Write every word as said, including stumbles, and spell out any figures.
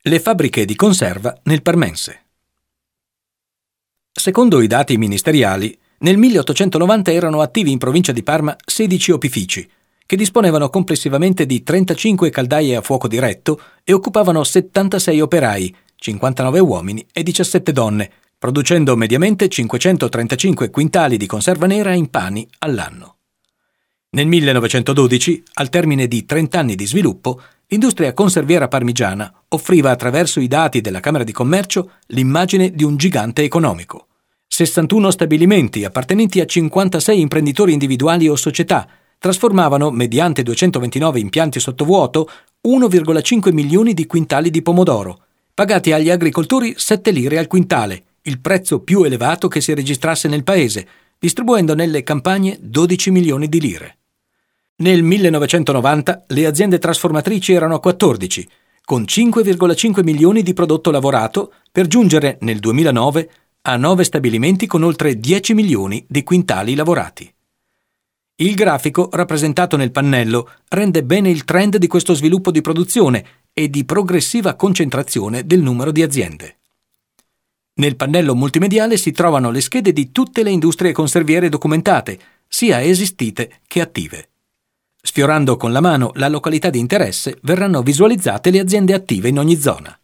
Le fabbriche di conserva nel Parmense. Secondo i dati ministeriali, nel milleottocentonovanta erano attivi in provincia di Parma sedici opifici, che disponevano complessivamente di trentacinque caldaie a fuoco diretto e occupavano settantasei operai, cinquantanove uomini e diciassette donne, producendo mediamente cinquecentotrentacinque quintali di conserva nera in pani all'anno. Nel millenovecentododici, al termine di trenta anni di sviluppo, l'industria conserviera parmigiana offriva attraverso i dati della Camera di Commercio l'immagine di un gigante economico. sessantuno stabilimenti appartenenti a cinquantasei imprenditori individuali o società trasformavano, mediante duecentoventinove impianti sottovuoto, uno virgola cinque milioni di quintali di pomodoro, pagati agli agricoltori sette lire al quintale, il prezzo più elevato che si registrasse nel paese, distribuendo nelle campagne dodici milioni di lire. Nel millenovecentonovanta le aziende trasformatrici erano quattordici, con cinque virgola cinque milioni di prodotto lavorato, per giungere nel duemilanove a nove stabilimenti con oltre dieci milioni di quintali lavorati. Il grafico rappresentato nel pannello rende bene il trend di questo sviluppo di produzione e di progressiva concentrazione del numero di aziende. Nel pannello multimediale si trovano le schede di tutte le industrie conserviere documentate, sia esistite che attive. Sfiorando con la mano la località di interesse, verranno visualizzate le aziende attive in ogni zona.